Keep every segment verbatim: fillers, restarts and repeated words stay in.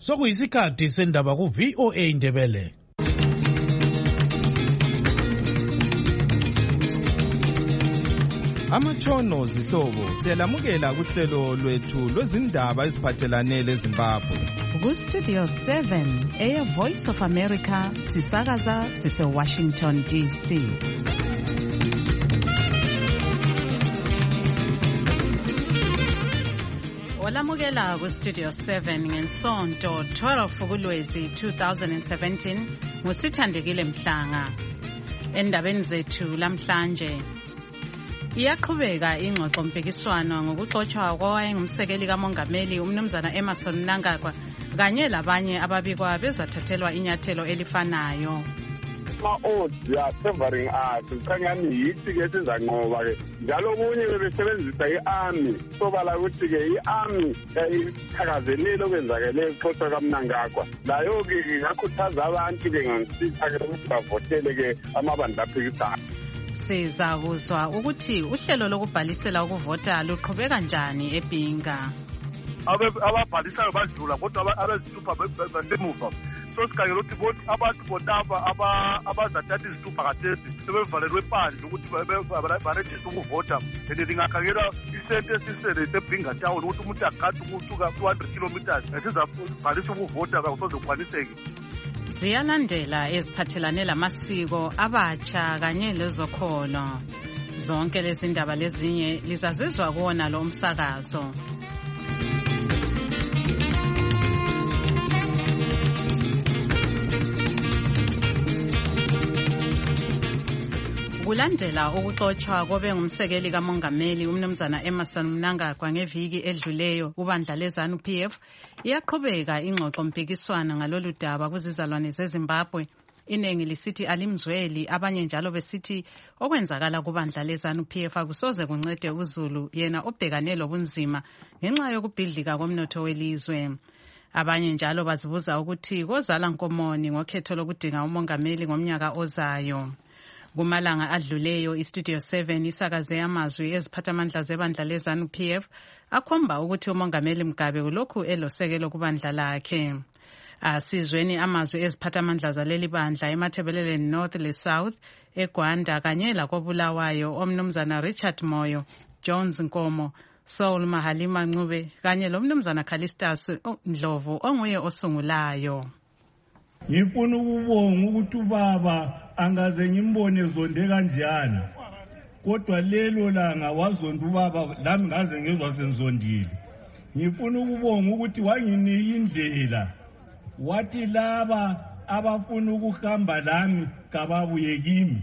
Sokuyisikhathi sendaba ku V O A Indebele. Amatshono zihlobo siyalamukela kuhlelo lwethu lwezindaba eziphathelane leZimbabwe. Ku Studio seven, Air Voice of America, sisakaza sise Washington D C. Olamukela ku Studio seven ngensonto twelve kuLwezi two thousand seventeen ngusithandekile Mhlanga. Endabeni zethu lamhlanje iyaqhubeka ingxoxo mpikiswano ngokuxoxwa kwawayengumsekeli kamongameli umnumzana Emmerson Mnangagwa kanye labanye ababikwa bezathathelwa inyathelo elifanayo. Ma-odds favoring us kukhanyani yithi ke sizanqoba ke njalo omunye bebesebenzisa i-army sobala ukuthi ke i-army iqhakazelile okwenzakele ukuxoxwa kaMnangagwa layo ke ngakhuthaza abantu ke ngisitha ke ukuthi bavotele ke amabandla aphikisayo. Siza kuzwa ukuthi uhlelo lokubhalisela ukuvota luqhubeka njani eBhinga. Ababhalisayo badlula kodwa abezithupha basemuva. So sikhangela ukuthi abantu bonaba abazathatha izithupha kathesi sebevalelwe phandle ukuthi barejiste ukuvota. And lingakhangela isente esisele seBhinga town ukuthi umuntu akade ukusuka two hundred kilometers esizabhalisa ukuvota kakusozokwaniseki. Ziyalandela eziphathelane lamasiko abatsha kanye lezokholo. Zonke lezi ndaba lezinye lizazizwa kuona lo msakazo. Kulandela ukuxoxwa kobe ngumsekeli kamongameli umnumzana Emmerson Mnangagwa ngeviki edluleyo ubandla leZANU P F iyaqhubeka ingxoxo mpikiswano ngalolu daba kuzizalwane zeZimbabwe. Inengi lisithi alimzweli, abanye njalo besithi okwenzakala kubandla leZANU P F akusoze kuncede uZulu yena obhekane lobunzima ngenxa yokubhidlika komnotho welizwe. Abanye njalo bazibuza ukuthi kozala nkomoni ngokhetho lokudinga umongameli ngomnyaka ozayo. Kumalanga adluleyo iStudio seven isakaze amazwi eziphathamandla zebandla leZANU P F akhomba ukuthi umongameli Mugabe ulokhu elosekelo kubandla lakhe. Asizweni amazwi eziphathamandla zaleli bandla eMathebeleleni North le South, eGwanda kanye lakoBulawayo omnumzana Richard Moyo, Jones Nkomo, Saul Mahalima Ncube kanye lomnumzana Callistus Ndlovu onguye osungulayo. Ngifuna ukubonga ukuthi ubaba angaze ngimbone zonde kanjani kodwa lelo langa wazonda ubaba lami ngaze ngizwa senzondile. Ngifuna ukubonga ukuthi wanginika indlela wathi laba abafuna ukuhamba lami kababuye kimi,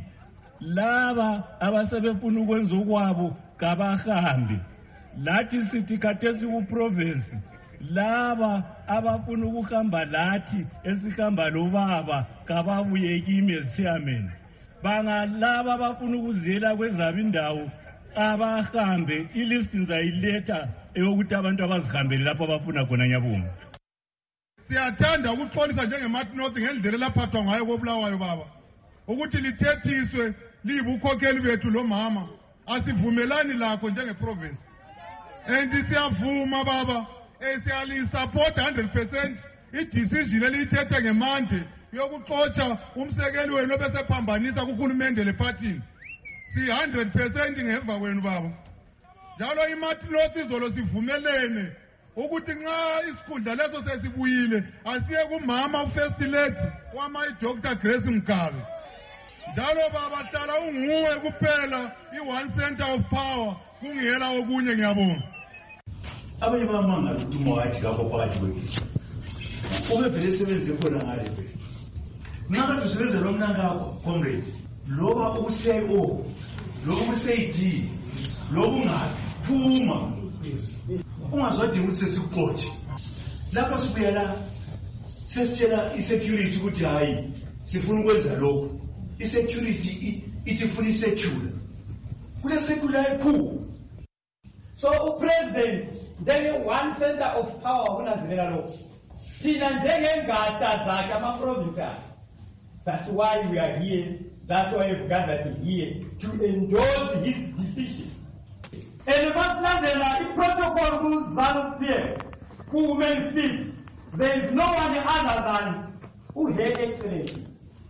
laba abasebefuna ukwenza okwabo kabahambe. Lathi sithi khathesi ku province laba abafuna ukuhamba lathi esihamba lo baba kababuye kimi as chairman. Banga laba abafuna ukuzela kwezaba indawo abahambe, ilist ngizayiletha eyokuthi abantu abazihambele lapho abafuna khona nyabungu. Siyathanda ukuxolisa njengemathi North ngendlela laphathwa ngayo koBulawayo baba ukuthi lithethiswe libukhokheli bethu lo mama asivumelani lakho njengeprovince. And siyavuma baba esiyali-support one hundred percent i-decision eliyithethe ngemande yokuxotsha umsekeli wenu obesephambanisa kuhulumende lephathini. Si one hundred percent ngemva kwenu baba. Njalo imathi North izolo sivumelene ukuthi nxa isikhundla leso sesibuyile asiye kumama ufirst lady wama iDr Grace Mugabe. Njalo baba hlala unguwe kuphela i-one center of power kungela okunye ngiyabonga. Abanye bamanga ukuthi umowathi lapho phakathi kwethu ube vele sebenze khona ngayo vele nakade usebenze lo Mnangagwa comrade loba uku-C I O loba uku-C I D loba ungapi phuma ungazodinga ukuthi sesikuxotshe lapho sibuya la sesitshela i-security ukuthi hayi sifuna ukwenza lokho. I-security ithi funa i-secure kule secure ekhu. So upresident njenge one center of power kunanzelela lokho thina njengengata zakhe ama-province. That's why we are here. That's why we've gathered here to endorse his decision. And masilandela i-protocol ku-ZANU P F ku-women field there is no one other than Her Excellency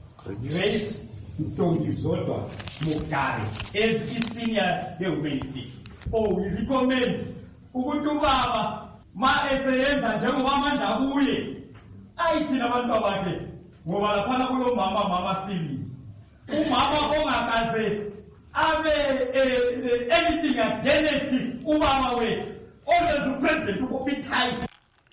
Grace Mtongi Zodwa Mugari as his senior humanist. Oh, we recommend ukuthi baba ma eseyenza njengoba manje abuye ayithi nabantu abakhe ngoba lapha kulo mama mama sili umama ongakaze abe anything against ubaba wethu always president ukupithayi.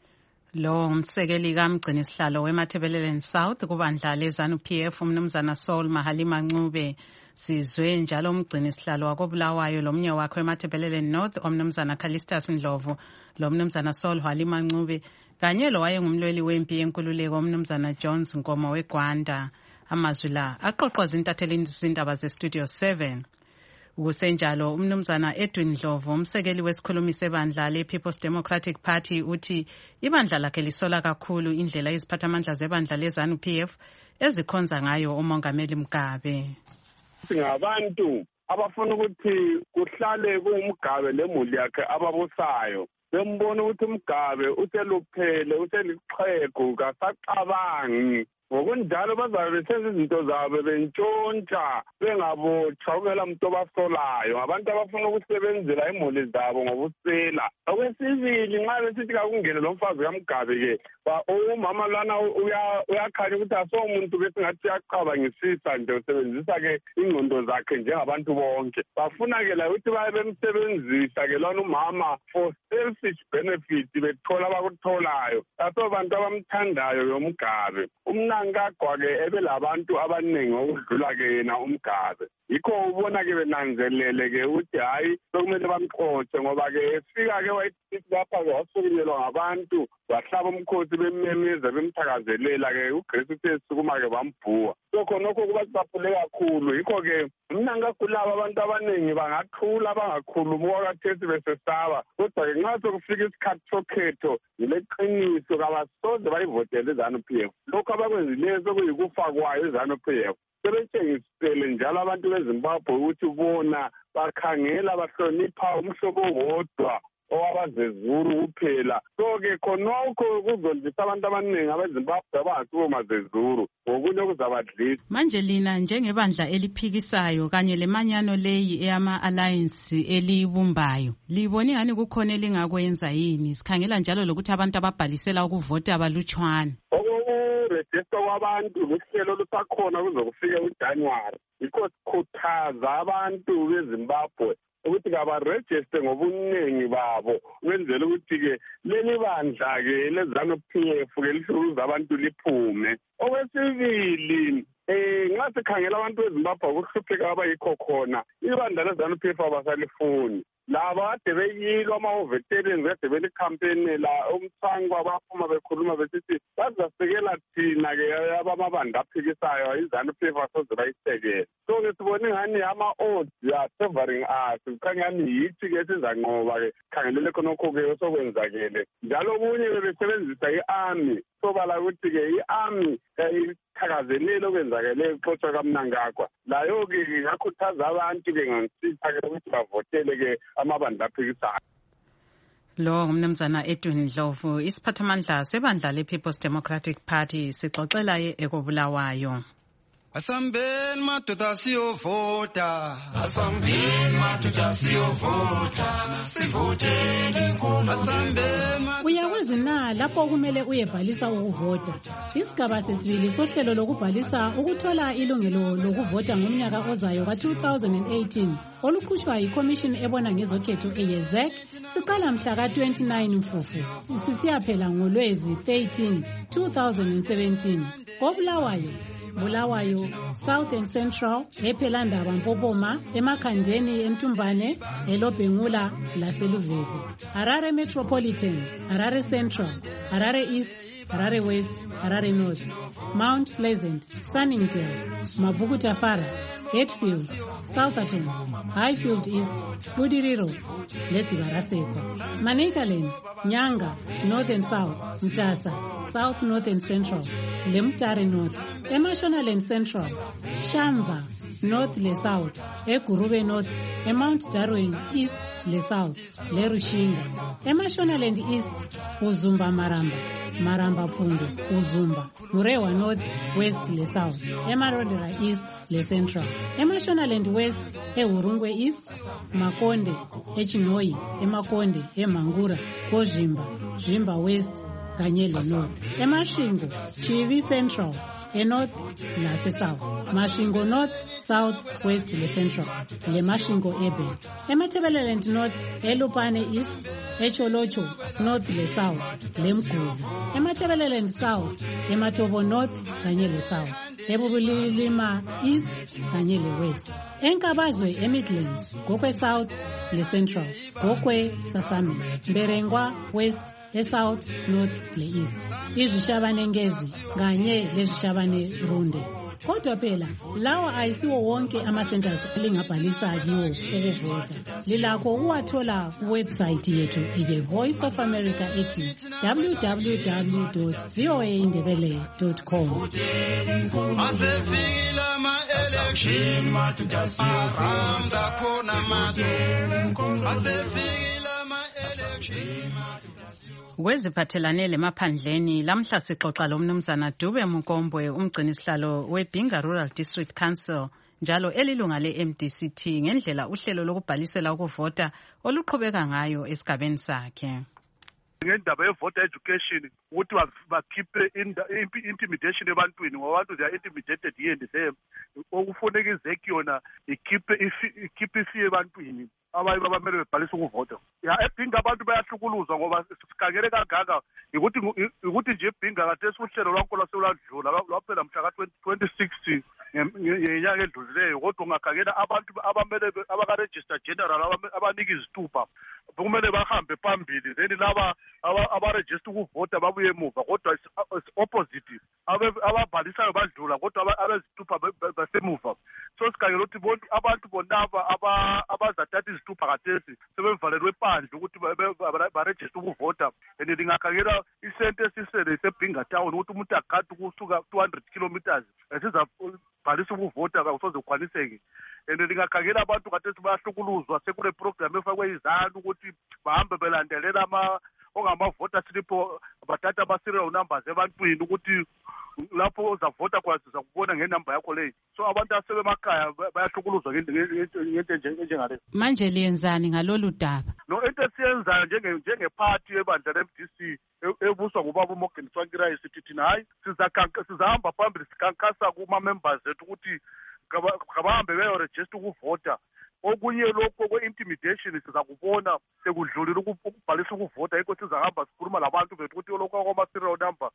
Lo umsekeli kamgcini sihlalo weMatabeleland South kubandla leZANU P F umnumzana Saul Mahalima Ncube. Sizwe njalo umgcini sihlalo wakobulawayo lomnye wakhe weMatabeleland North omnumzana Callistus Ndlovu lomnumzana Saul Halima Ncube kanye lo wayengumlweli wempi yenkululeko omnumzana Jones Nkomo weGwanda. Amazwi la aqoqoza intathelini zindaba zeStudio seven. Ukusenjalo umnumzana Edwin Ndlovu umsekeli wesikhulumi sebandla lePeople's Democratic Party uthi ibandla lakhe lisola kakhulu indlela iziphathamandla zebandla leZANU P F ezikhonza ngayo uMongameli Mugabe. Singabantu abafuna ukuthi kuhlale kuMgabe lemuli yakhe ababusayo bembona ukuthi uMgabe useluphele useliqhegu kasacabangi ngokunjalo bazabe besenza izinto zabo bentshontsha bengabotshwa ukela umuntu obasolayo abantu abafuna ukusebenzela imuli zabo ngobusela. Okwesibili nxa besithi kakungene lo mfazi kaMgabe ke umama lana uyakhanya ukuthi asomuntu besingathi uyaqabangisisa nje usebenzisa ke ingqondo zakhe njengabantu bonke. Bafuna ke la ukuthi baye bemsebenzisa ke lona umama for selfish benefit bethola abakutholayo. Aso bantu abamthandayo yoMgabe. Umnankagwa ke ebelabantu abaningi okudlula ke yena uMgabe. Yikho ubona ke benanzelele ke ukuthi hayi sokumele bamxotshe ngoba ke efika ke wayithi lapha ke wasukulelwa ngabantu bahlaba umkhosi bemmemeza bemthakazelela ke uGrace uthe sukuma ke bambhuwa. So khonokho kuba sibaphule kakhulu. Yikho ke umnankakulaba abantu abaningi bangathula bangakhuluma okathesi besesaba kodwa ke nxa sokufika isikhathi sokhetho yileqiniso kabasoze bayivotele iZANU P F. Lokho abakwenzileyo sokuyikufa kwayo iZANU P F. Sebetshengisele njalo abantu beZimbabwe ukuthi bona bakhangela bahlonipha umhlobo wodwa owabazezuru kuphela. So ke khonokho kuzondisa abantu abaningi abeZimbabwe abangasubo mazezuru ngokunye kuzabadlisa. Manje lina njengebandla eliphikisayo kanye lemanyano leyi eyama alliance elibumbayo libone ngani kukhona elingakwenza yini sikhangela njalo lokuthi abantu ababhalisela ukuvota abalutshwana. Register kwabantu luhlelo lusakhona kuzokufika uJanuary. Yikho sikhuthaza abantu beZimbabwe ukuthi kabaregister ngobuningi babo wenzela ukuthi ke leli bandla ke leZANU P F ke lihluza abantu liphume. Okwesibili eh nxa sikhangela abantu beZimbabwe ukuhlupheka abayikho khona ibandla leZANU P F abasalifuni. Laba ade beyilo ama-veterans ade beli-campaign la umthangwa baphuma bekhuluma besithi bazasekela thina-ke abamabandla aphikisayo iZANU P F asoze bayisekele. So-ke sibone ngani ama-odds are-favoring us kukhanya ngani yithi-ke sizanqoba-ke khangelele khonokho-ke osokwenzakele. Njalo okunye bebesebenzisa i-army sobala ukuthi-ke i-army ithakazelile okwenzakele uxotshwa kaMnangagwa. Layo-ke ngakhuthaza abantu-ke ngangisitha-ke ukuthi bavotele-ke amabandla aphikisayo. Lo ngumnumzana Edwin Ndlovu isiphathamandla sebandla lePeople's Democratic Party sixoxela ekobulawayo. Asambeni madoda siyovota, asambeni madoda siyovota, sivoteni inkulu. Asambeni uyakwazi na lapho kumele uyebhalisa ukuvota. Isigaba sesibili sohlelo lokubhalisa ukuthola ilungelo lokuvota ngomnyaka ozayo ka two thousand eighteen olukhutshwa yiCommission ebona ngezokhetho eYezek siqala mhla ka twenty-nine Mfufu sisiyaphela ngoLwezi thirteen two thousand seventeen. Kobulawayo Bulawayo, South and Central, ePhelandaba Mpopoma, eMakhandeni eMtumbane, eLobhengula laseLuvevu. Harare Metropolitan, Harare Central, Harare East, Harare West, Harare North, Mount Pleasant, Sunningdale, Mavuku Tafara, Hatfield, Southerton, Highfield East, Budiriro, Letsibaraseko, Manicaland, Nyanga, North and South, Mtasa, South North and Central, Lemtare North, Emashonaland Central, Shamva, North le South, Egurube North, Mount Darwin East le South, le Rushinga, Emashonaland East, Uzumba Maramba, Maramba Pfundu, Uzumba, Murewa North, West le South, Emarodera East le Central, Emashonaland West, Ehurungwe East, Makonde, Echinoi, Emakonde, Emangura, Kozhimba, Zvimba West, kanye le North, Emashingo, Chivi Central, eNorth nase-South, Mashingo North, South, West le Central, le Mashingo Urban, eMatabeleland North, eLupane East, eCholocho North le South, le Mguzi, eMatabeleland South, eMatobo North kanye le South, eBubulilima East kanye le West, eNkabazwe eMidlands, Gokwe South le Central, Gokwe Sasami, Mberengwa West, eSouth, North le East, izishabane ngezi kanye lezishabane runde. Kodwa phela lawa ayisiwo wonke ama-centers elingabhalisa kiwo ukuvota. Lilakho ukuwathola kuwebsite yethu ike Voice of America ethi w w w dot v o a indebele dot com. Asefikile ama-election aramda khona matu. Asefikile ama-election. Kweziphathelane lemaphandleni lamhla sixoxa lo mnumzana Dube Mukombwe umgcini sihlalo weBhinga Rural District Council njalo elilunga le-M D C T ngendlela uhlelo lokubhalisela ukuvota oluqhubeka ngayo esigabeni sakhe. Ngendaba ye-voter education ukuthi bakhiphe intimidation ebantwini ngoba abantu they are intimidated here and there. Okufuneka izeki yona ikhiphe ikhiphe ifi ebantwini abayi babamele bebhalisa ukuvota. Ya eBhinga abantu bayahlukuluzwa ngoba sikhangele kangaka ukuthi ukuthi nje eBhinga kade uhlelo lwakho lwaselandlula lwaphela mhla ka twenty sixteen ngenyanga edlulileyo kodwa ungakhangela abantu abamele abaka-register general abanika izithupha kumele bahambe phambili then laba abaregister ukuvota babuye emuva kodwa is opposite ababhalisayo badlula kodwa abezithupha basemuva. So sikhangela ukuthi abantu bonaba abazathatha izithupha kathesi sebevalelwe phandle ukuthi baregister ukuvota and lingakhangela isente esisele seBhinga town ukuthi umuntu akade kusuka two hundred kilometers esizabhalisa ukuvota akusoze ukwaniseke and lingakhangela abantu kathesi bayahlukuluzwa sekule program efakwe izanu ukuthi bahambe belandelela ama ongamavota slip bathatha ama-serial numbers ebantwini ukuthi lapho uzavota kwazi uzakubona ngenamba yakho leyo. So abantu asebemakhaya bayahlukuluzwa ngento enjengale. Manje liyenzani ngalolu daba? No, into esiyenzayo njengephathi ebandla le-M D C ebuswa ngubaba uMorgan Tsvangirai sithi thina hayi sizahamba phambili sikhankasa kuma-members ethu ukuthi kabahambe beyoregister ukuvota. Okunye lokho kwe-intimidation sizakubona sekudlulile ukubhalisa ukuvota yikho sizahamba sikhuluma labantu bethu ukuthi lokho kwama-serial number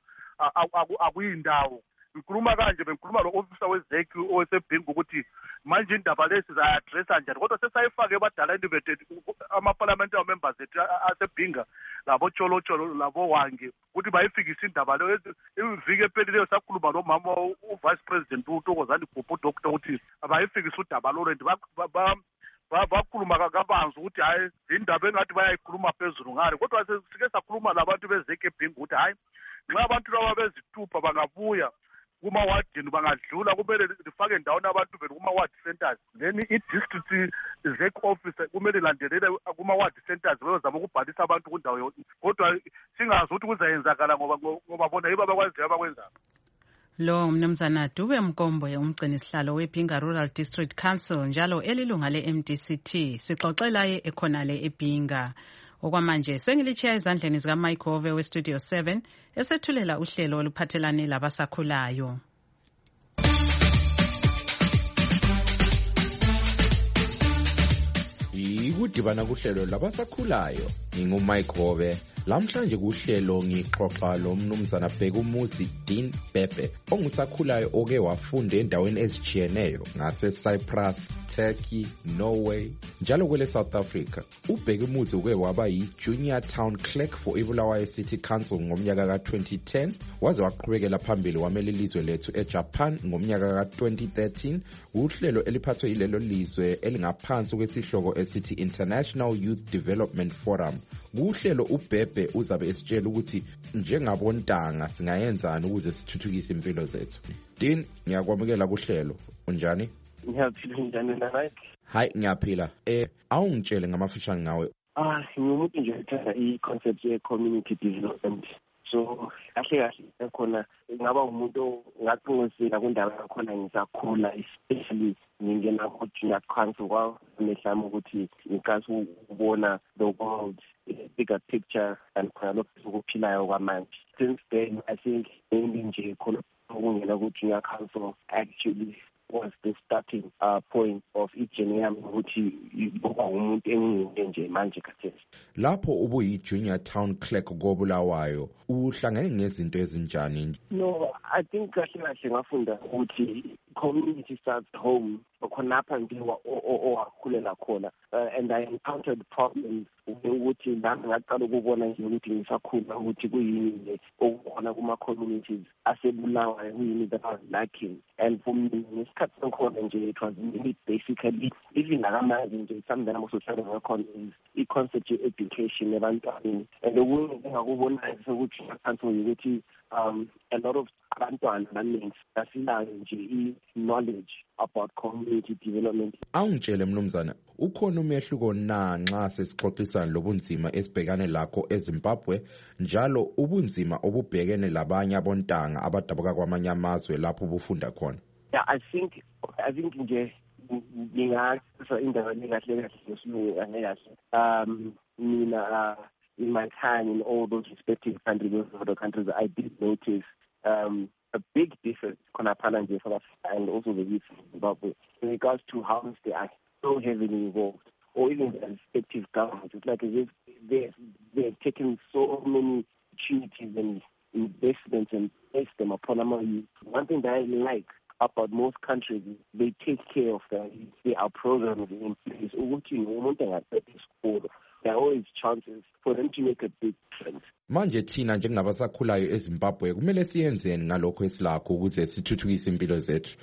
akuyindawo. Ngikhuluma kanje bengikhuluma lo-officer wezeki oweseBhinga ukuthi manje indaba lezi sizayi-addressa njani kodwa sesayifake ebadaleni bethu ama-parliamentary members ethu aseBhinga labo Tsholotsho labo Wange ukuthi bayifikise indaba leyo. Iviki ephelileyo sakhuluma nomama u-vice president uThokozani Bhuphu udoctor ukuthi bayifikise udaba lolo and bakhuluma kabanzi ukuthi hayi indaba engathi bayayikhuluma phezulu ngale kodwa sike sakhuluma labantu bezeki eBhinga ukuthi hayi nxa abantu laba bezithupha bangabuya kuma-wadini bangadlula kumele lifake ndawona abantu bethu kuma-ward centers then i-district zek office kumele ilandelele kuma-ward centers beyozama ukubhalisa abantu kundawo yonke kodwa singazi ukuthi kuzayenzakala ngoba bona yibo abakwaziyo abakwenzayo. Lo mnumzana Dube Mukombwe umgcini sihlalo weBhinga Rural District Council njalo elilunga le-M D C T sixoxela ye ekhonale eBhinga. Okwamanje sengilichiya ezandleni zika Mike Hove we Studio seven esethulela uhlelo oluphathelane labasakhulayo. Ikudibana kuhlelo labasakhulayo ngingumike Hove. Lamhlanje kuhlelo ngixoxa lo mnumzana Bhekumuzi Dean Bhebhe ongusakhulayo oke wafunda endaweni ezijiyeneyo ngase Cyprus, Turkey, Norway njalo kwele South Africa. uBhekumuzi uke waba yi-Junior Town Clerk for iBulawayo City Council ngomnyaka ka twenty ten waze waqhubekela phambili wamele ilizwe lethu eJapan ngomnyaka ka twenty thirteen. Uhlelo eliphathwe ilelo lizwe elingaphansi kwesihloko esithi International Youth Development Forum. Kuhlelo uBhebhe uzabe esitshela ukuthi njengabontanga singayenzani ukuze sithuthukise impilo zethu. Dean, ngiyakwamukela kuhlelo. Unjani? Ngiyaphila njani la? Hayi ngiyaphila. Eh awungitshele ngamafishane ngawe. Ah, ngimuntu nje ethanda i-concept ye-community development. So kahle kahle khona ngaba umuntu ngaqingisela kundaba yakhona ngisakhula, especially ngingena ku-junior council kwamehlami ukuthi ngikwazi ukubona the world bigger picture and khona lokhu ukuphilayo kwamanje. Since then I think mainly nje khona ukungena ku-junior council actually was the starting uh, point of i-journey yami ukuthi uba umuntu engingene nje manje khathesi. Lapho ubuyi-junior town clerk koBulawayo uhlangene ngezinto ezinjani? No, I think kahle kahle ngafunda ukuthi community starts home khonapha nje owakhulela khona, and I encountered problems ukuthi nami ngaqala ukubona nje ukuthi ngisakhula ukuthi kuyini okukhona kuma-communities asebulawayo, kuyini that I was lacking. And for me, ngesikhathi sangikhona nje, it was really basically, even nakamanje nje, something that I'm also trying to work on is i-concept education ebantwaneni. And okunye engakubonayo ukuthi ngaphansi ukuthi um a lot of abantwana abaningi basilayo nje i-knowledge about community development. Awungitshele mnumzana, ukhona umehluko na nxa sesixoxisana lobunzima esibhekane lakho eZimbabwe, njalo ubunzima obubhekene labanye abontanga abadabuka kwamanye amazwe lapho bufunda khona? Yeah, I think I think nje ngingasa indaba nekahle kahle ngesilungu angekahle. Um mina uh, in my time in all those respective countries, those other countries, I did notice um a big difference khonapha nje South Africa and also the youth in Zimbabwe in regards to how they are so heavily involved, or even the respective governments. It's like as if they they've taken so many opportunities and investments and placed them upon our youth. One thing that I like about most countries is they take care of their youth. There are programs in place. There are always chances for them to make a big difference. Manje thina njengabasakhulayo eZimbabwe kumele siyenzeni ngalokho esilakho ukuze sithuthukise impilo zethu?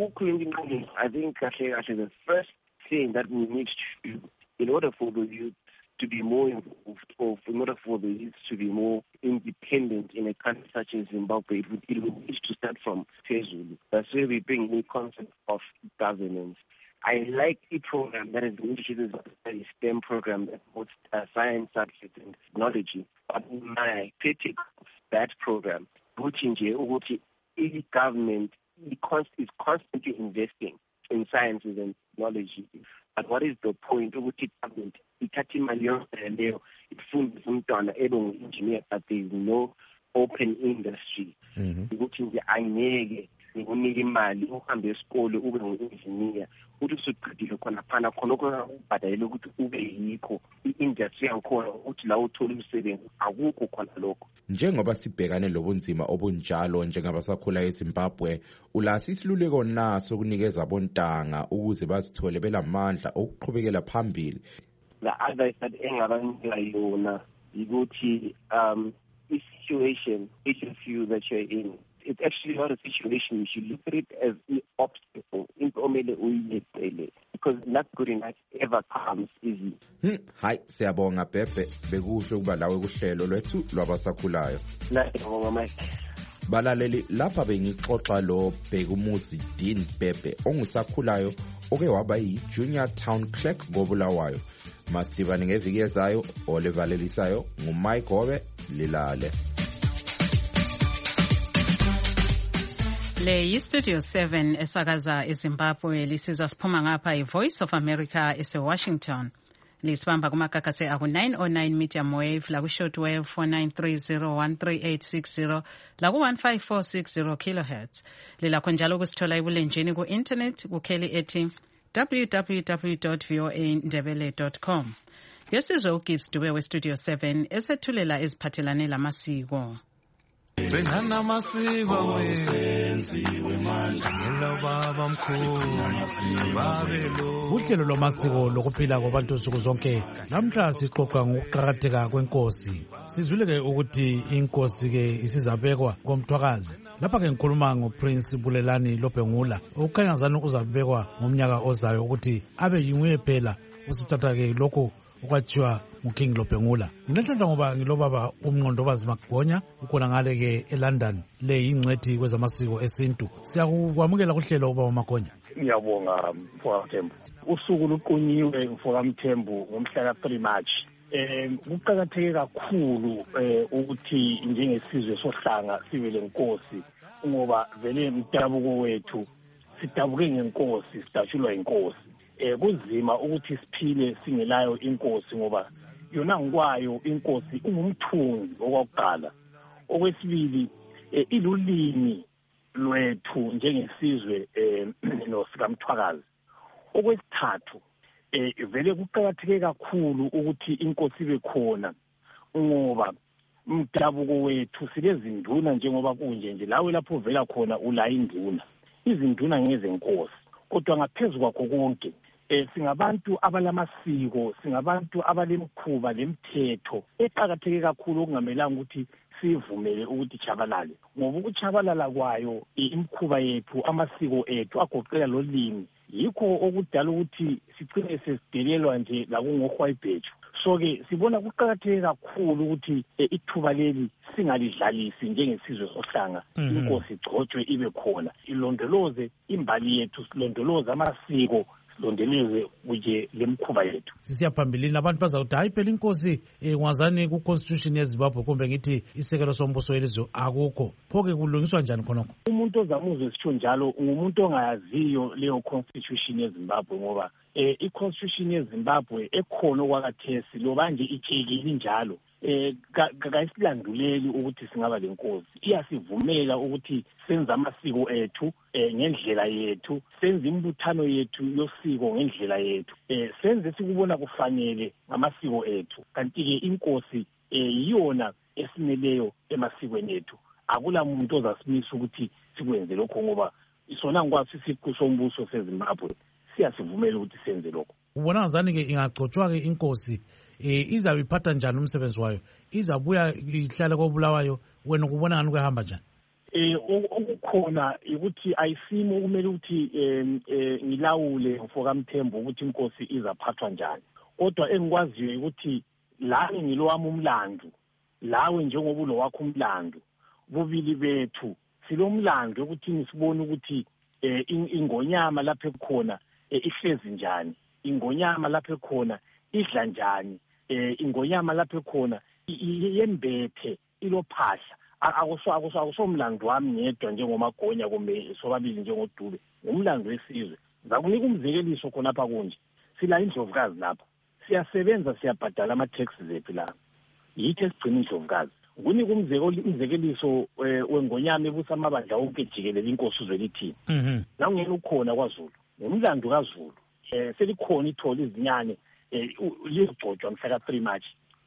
I think the first thing that we need to do in order for the youth to be more involved, or in order for the youth to be more independent in a country such as Zimbabwe, it would, it would need to start from Phezulu. That's where we bring the concept of governance. I like a program that is initiated a STEM program that puts uh, science subjects and technology. But my critique of that program, which in the government is constantly investing in sciences and technology. But what is the point of the government? Ithatha imali yonke leyo ifundisa umntwana ebe ngu-engineer, but there is no open industry. Ukuthi nje angeke ngikunike imali uhambe esikole ube ngu-engineer uthi usuqedile khonaphana khonokho ubhadalele ukuthi ube yikho i-industry yankhona ukuthi la uthola umsebenzi akukho khona lokho. Njengoba sibhekane lobunzima obunjalo njengabasakhula eZimbabwe, ulasi isiluleko naso kunikeza abontanga ukuze bazithole belamandla okuqhubekela phambili? The other that engabanika yona ukuthi um i-situation, each of you that you're in, it's actually not a situation. You should look at it as an obstacle. Because not good enough ever comes easy. Hmm. Hi, siyabonga Bhebhe, bekuhle ukuba lawe kuhlelo lwethu lwabasakhulayo. Balaleli, lapha bengixoxa lo Bhekumuzi Dean Bhebhe ongusakhulayo oke waba yi-Junior Town Clerk koBulawayo. Masibane ngeviki ezayo olevalelisayo nguMike Gobe Lilale. Le yi-Studio seven esakaza eZimbabwe, lisizwa siphuma ngapha i-Voice of America ese-Washington. Lisibamba kumakakase aku nine oh nine medium wave, laku short wave four nine three zero one three eight six zero, laku one five four six zero kilohertz. Lilakho njalo kusithola ebulenjini ku-internet kukheli ethi w w w dot v o a ndebele dot com. Yesizwe uGibbs Dube we-Studio seven esethulela eziphathelane lamasiko. Sengana masiko wenziwe manje ngelo baba mkhulu babelo. Uhlelo lomasiko lokuphila kwabantu nsuku zonke namhla sixoxa ngokuqakatheka kwenkosi. Sizwile ke ukuthi inkosi ke isizabekwa komthwakazi. Lapha ke ngikhuluma ngoPrince Bulelani Lobhengula okukhanyazana uzabekwa ngomnyaka ozayo ukuthi abe yinguye phela usithatha ke lokho okwathiwa uKing Lobhengula. Nginenhlanhla ngoba ngilobaba uMnqondobazi Magonya ukhona ngale ke eLondon, le yingcwethi kwezamasiko esintu. Siyakwamukela kuhlelo ubaba Magonya. Ngiyabonga mfowethu. Usuku luqunyiwe mfowethu ngomhla ka three March eh kuqakatheke kakhulu eh ukuthi njengesizwe sohlanga sibe lenkosi ngoba vele umdabuko wethu sidabuke ngenkosi sidashulwa inkosi eh kunzima ukuthi siphile singelayo inkosi ngoba yona ngikwayo inkosi ungumthungi okwakuqala okwesibili ilulimi lwethu njengesizwe eh noSikamthwakazi okwesithathu eh vele kuqakatheke kakhulu ukuthi inkosi ibe khona ngoba umdabuko wethu silezinduna njengoba kunje nje lawe lapho vela khona ula induna izinduna ngezenkosi kodwa ngaphezulu kwakho konke eh singabantu abalamasiko singabantu abalemkhuba lemthetho eqhakatheke kakhulu okungamelanga ukuthi sivumele ukuthi chabalale ngoba ukuchabalala kwayo imkhuba yethu amasiko ethu agoqela lolimi yikho okudala ukuthi sicine sesidelelwa nje lakungohwayibheju so ke sibona kuqakatheke kakhulu ukuthi ithuba leli singalidlalisi njengesizwe sohlanga inkosi igcotshwe ibe khona ilondoloze imbali yethu silondoloze amasiko silondoloze kuje lemkhuba yethu sisiyaphambilini abantu bazawuthi hayi phela inkosi ngwazani ku-constitution yeZimbabwe kumbe ngithi isekelo sombuso welizwe akukho pho-ke kulungiswa njani khonokho umuntu ozamuzwe sitsho njalo ngumuntu ongayaziyo leyo constitution yeZimbabwe ngoba eh i-constitution yeZimbabwe ekhona okwakathesi loba nje itshekile njalo eh kayisilanduleli ukuthi singaba lenkosi iyasivumela ukuthi senze amasiko ethu eh ngendlela yethu senze imbuthano yethu yosiko ngendlela yethu eh senze sikubona kufanele ngamasiko ethu kanti ke inkosi eh iyona esimeleyo emasikweni ethu akula muntu ozasimisa ukuthi sikwenze lokho ngoba isona ngwathi isiqu sombuso seZimbabwe siyasivumela ukuthi senze lokho ubona ngazani ke ingagcotshwa ke inkosi eh izabe iphatha njani umsebenzi wayo izabuya ihlale koBulawayo wena kubona ngani kuhamba njani eh okukhona ukuthi ayisimo kumele ukuthi eh ngilawule mfokamthembu ukuthi inkosi izaphathwa njani kodwa engikwaziyo ukuthi la ngilowami umlando lawe njengoba ulo wakho umlando bubili bethu silomlando ukuthi nisibone ukuthi eh ingonyama lapha ekhona ihlezi njani ingonyama lapha ekhona idla njani eh ingonyama lapha ekhona yembethe ilophahla akuso akuso akusomlando wami ngedwa njengomagonya kumbe sobabili njengodube umlando wesizwe ngakunika umzekeliso khona lapha kunje sila indlovukazi lapha siyasebenza siyabhadala ama taxes ethu la yithi esigcina indlovukazi kunika umzekeliso wengonyama ebusa amabandla onke jikelele inkosi uzwelithini mhm la ungena ukhona kwaZulu umlando kaZulu eh selikhona ithola izinyane lizigcotshwa mhla ka three March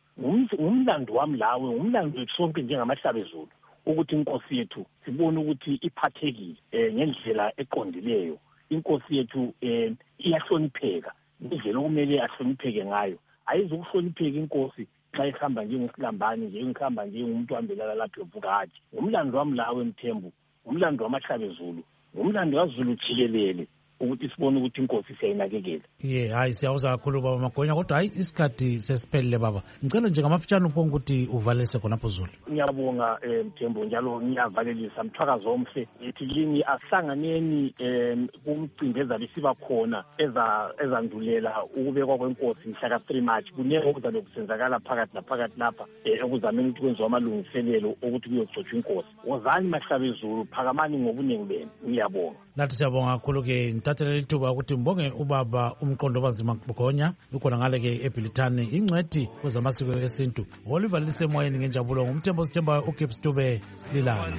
umlando wami lawe umlando wethu sonke njengamahlabezulu ukuthi inkosi yethu sibone ukuthi iphathekile eh ngendlela eqondileyo inkosi yethu eh iyahlonipheka indlela okumele ahlonipheke ngayo ayizukuhlonipheka inkosi xa ihamba njengesilambane nje ngihamba nje umuntu ohambela lapha evukathi umlando wami lawe Mthembu umlando wamahlabezulu umlando kaZulu jikelele ukuthi sibone ukuthi inkosi siyayinakekela ye hayi siyawuza kakhulu baba Magonya kodwa hayi isikhathi sesiphelele baba ngicela nje ngamafitshane uphonga ukuthi uvalise khonapho Zulu ngiyabonga Mthembu njalo ngiyavalelisa Mthwakazi omhle ethi kini asihlanganeni kumcimbi ezabe siba khona eza ezandulela ukubekwa kwenkosi mhla ka three March kuneke okuzabe kusenzakala phakathi naphakathi lapha ekuzameni ukuthi kwenziwe amalungiselelo ukuthi kuyogcotshwa inkosi wozani mahlabezulu phakamani ngobuningi benu ngiyabonga nathi siyabonga kakhulu ke ngithathele ithuba ukuthi mbonge ubaba umqondo bazima Magonya ukhona ngale ke eBilitani ingcwedi kwezamasiko esintu olivalise emoyeni ngenjabulo ngumthembo sithemba uGibbs Dube lilana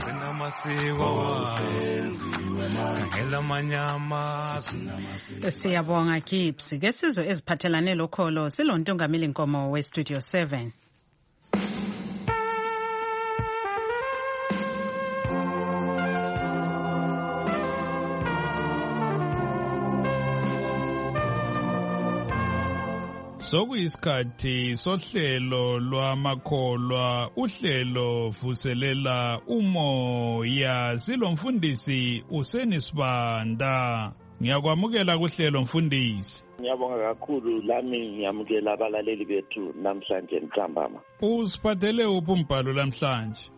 siyabonga Gibbs ke sizwe eziphathelane lokholo silontungameli Nkomo we Studio seven. Sokuyisikhathi sohlelo lwamakholwa uhlelo vuselela umoya silomfundisi usenisibanda ngiyakwamukela kuhlelo mfundisi. Ngiyabonga kakhulu lami ngiyamukela abalaleli bethu namhlanje ntambama. Usiphathele uphi umbhalo namhlanje? Eh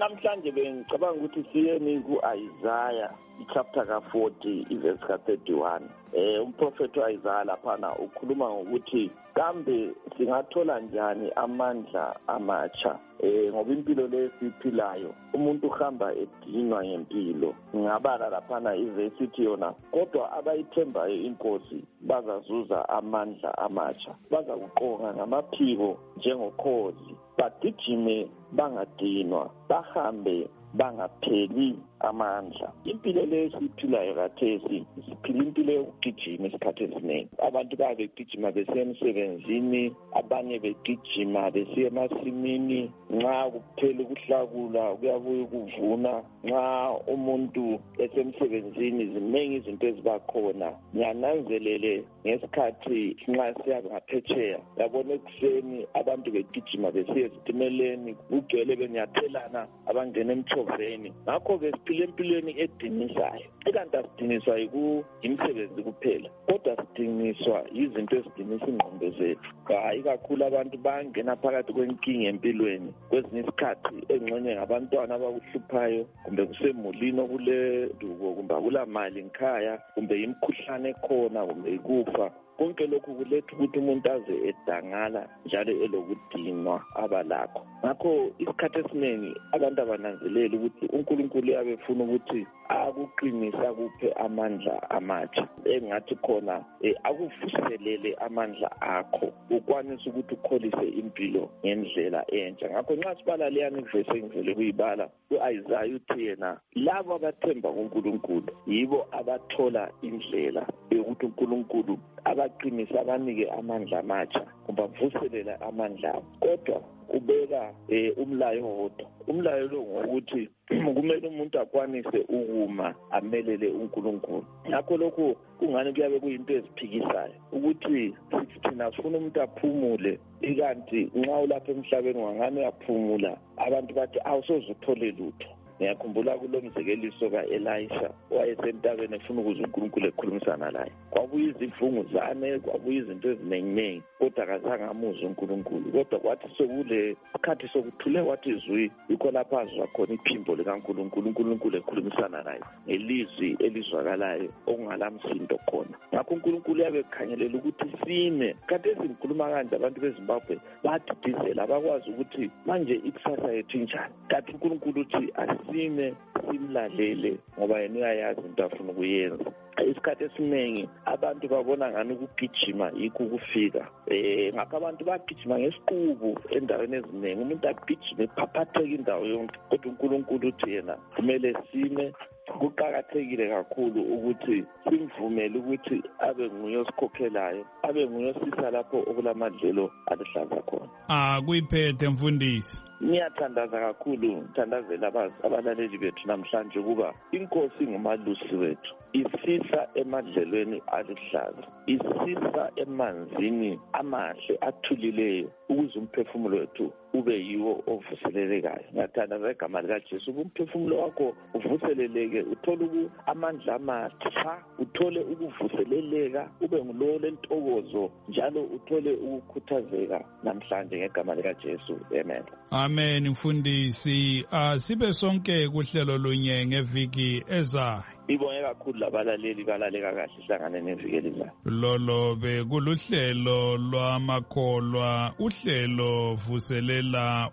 namhlanje bengicabanga ukuthi siyeni ku-Isaiah ichapter ka-forty ivesi ka-thirty-one. Eh umprofeti u-Isaiah laphana ukhuluma ngokuthi kambe singathola njani amandla amatsha eh ngoba impilo lesiphilayo umuntu uhamba edinwa ngempilo. Ngingabala laphana ivesi ithi yona kodwa abayithembayo inkosi bazazuza amandla amatsha, bazakuqonga ngamaphiko njengokhozi, bagijime bangadinwa, bahambe bangapheli amandla. Impilo lesiphilayo kathesi siphila impilo yokugijima isikhathi esiningi. Abantu babegijima besiya emsebenzini, abanye begijima besiya emasimini, nxa kuphela ukuhlakula kuyabuya ukuvuna. Nxa umuntu esemsebenzini ziningi izinto ezibakhona. Ngiyananzelele ngesikhathi nxa siya ngaphetsheya yabona ekuseni abantu begijima besiya ezitimeleni, ugcwele benyathelana abangena emthoveni. Ngakho-ke siphila empilweni edinisayo. Ikanti asidiniswa yimisebenzi kuphela, kodwa sidiniswa yizinto ezidinisa ingqondo zethu. Hayi kakhulu abantu bangena phakathi kwenkinga empilweni. Kwezinye isikhathi engxenye ngabantwana abakuhluphayo, kumbe kusemulini okule duko, kumbe akula mali ngikhaya, kumbe imikhuhlane ekhona, kumbe ikufa. Konke lokhu kuletha ukuthi umuntu aze edangala njalo elokudinwa abalakho. Ngakho isikhathi esiningi abantu abananzelela ukuthi uNkulunkulu uyabefuna ukuthi akuqinisa kuphe amandla amatsha. Engathi khona akuvuselele amandla akho ukwanisa ukuthi ukholise impilo ngendlela entsha. Ngakho nxa sibala leyani ivesi engivele kuyibala u-Isaiah uthi yena labo abathemba kuNkulunkulu yibo abathola indlela yokuthi uNkulunkulu abaqinisa abanike amandla amatsha kumbe vuselela amandla abo. Kodwa ubeka umlayo wodwa. Umlayo lo ngokuthi kumele umuntu akwanise ukuma amelele uNkulunkulu. Ngakho lokho kungani kuyabe kuyinto eziphikisayo ukuthi sithi thina sifuna umuntu aphumule, ikanti nxa ulapha emhlabeni wangane uyaphumula abantu bathi awusoze uthole lutho. Ngiyakhumbula kulomzekeliso ka-Elisha wayesentabeni efuna ukuze uNkulunkulu ekhulumisana laye. Kwabuya izivunguzane, kwabuya izinto eziningi, kodwa akazange amuzwe uNkulunkulu. Kodwa kwathi sokule sikhathi sokuthule wathi izwi, yikho lapho azwa khona iphimbo likaNkulunkulu, uNkulunkulu ekhulumisana naye ngelizwi elizwakalayo okungalamsindo khona. Ngakho uNkulunkulu uyabe ekhanyelela ukuthi sime. Kanti esingikhuluma kanje abantu beZimbabwe badidizela, abakwazi ukuthi manje ikusasa yethu injani. Kanti uNkulunkulu uthi sime simlalele ngoba yena uyayazi into afuna ukuyenza. Isikhathi esiningi abantu babona ngani ukugijima yikho ukufika. Eh ngakho abantu bagijima ngesiqubu endaweni eziningi. Umuntu agijime phaphatheka indawo yonke, kodwa uNkulunkulu uthi yena kumele sime. Kuqakathekile kakhulu ukuthi simvumele ukuthi abe nguye osikhokhelayo, abe nguye osisa lapho okulamadlelo alihlaza khona. Ah kuyiphethe mfundisi. Ngiyathandaza kakhulu, ngithandazela abalaleli bethu namhlanje ukuba inkosi ngumalusi wethu. Isisa emadlelweni alihlaza, isisa emanzini amahle athulileyo ukuze umphefumulo wethu ube yiwo ovuselelekayo. Ngiyathandaza igama likaJesu, umphefumulo wakho uvuseleleke, uthole amandla amatsha, uthole ukuvuseleleka, ube ngulowo lentokozo njalo uthole ukukhuthazeka namhlanje ngegama likaJesu. Amen. Amen mfundisi. Asibe sonke kuhlelo lunye ngeviki ezayo. Ibonge kakhulu labalaleli balaleka kahle ihlangane neviki elizayo. Lolo bekuluhlelo lwamakholwa, uhlelo vuselela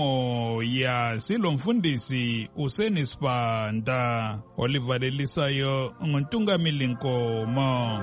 umoya. Silomfundisi uSenisibanda, olivalelisayo nguNtungamili Nkomo.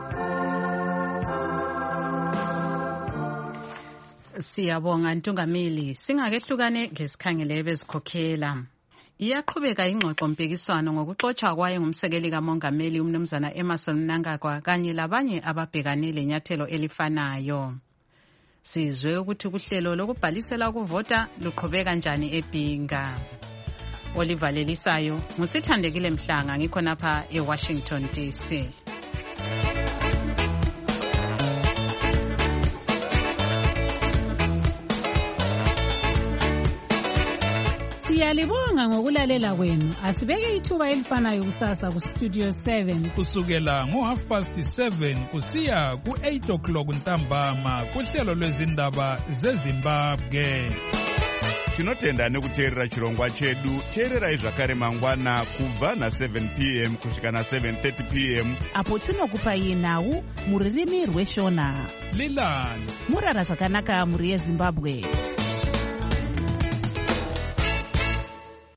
Siyabonga Ntungamili. Singakehlukane ngesikhangele bezikhokhela. Iyaqhubeka ingxoxo mpikiswano ngokuxotsha kwaye ngumsekeli kaMongameli umnumzana Emmerson Mnangagwa kanye labanye ababhekane lenyathelo elifanayo. Sizwe ukuthi kuhlelo lokubhalisela ukuvota luqhubeka njani eBhinga. Olivalelisayo ngusithandekile Mhlanga, ngikho napha eWashington D C. Siyalibonga ngokulalela kwenu. Asibeke ithuba elifanayo kusasa ku Studio seven kusukela ngo half past seven kusiya ku eight o'clock ntambama kuhlelo lwezindaba zeZimbabwe. tinotenda nekuteerera chirongwa chedu. Teererai zvakare mangwana kubva na seven p m kusvika na seven thirty p m apo tinokupai nhau mururimi rweshona. Lilani murara zvakanaka muri yeZimbabwe.